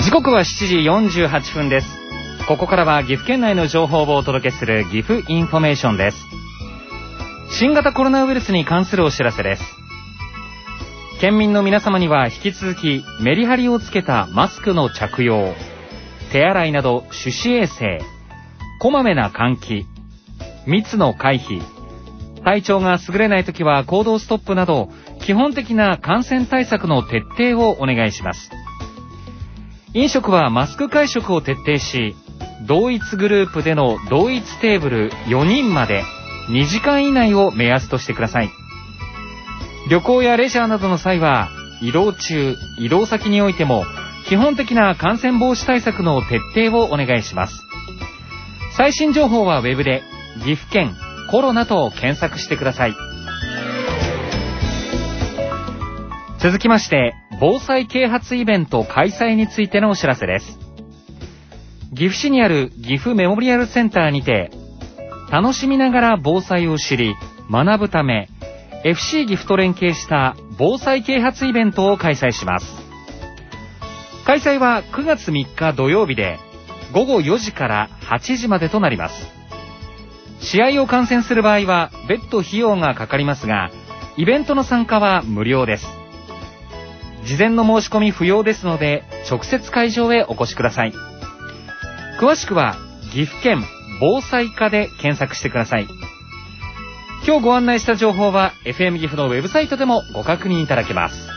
時刻は7時48分です。ここからは岐阜県内の情報をお届けする岐阜インフォメーションです。新型コロナウイルスに関するお知らせです。県民の皆様には引き続きメリハリをつけたマスクの着用、手洗いなど手指衛生、こまめな換気、密の回避、体調が優れないときは行動ストップなど基本的な感染対策の徹底をお願いします。飲食はマスク会食を徹底し、同一グループでの同一テーブル4人まで2時間以内を目安としてください。旅行やレジャーなどの際は移動中、移動先においても基本的な感染防止対策の徹底をお願いします。最新情報はウェブで岐阜県コロナと検索してください。続きまして防災啓発イベント開催についてのお知らせです。岐阜市にある岐阜メモリアルセンターにて、楽しみながら防災を知り学ぶため FC 岐阜と連携した防災啓発イベントを開催します。開催は9月3日土曜日で午後4時から8時までとなります。試合を観戦する場合は別途費用がかかりますが、イベントの参加は無料です。事前の申し込み不要ですので直接会場へお越しください。詳しくは岐阜県防災課で検索してください。今日ご案内した情報は FM 岐阜のウェブサイトでもご確認いただけます。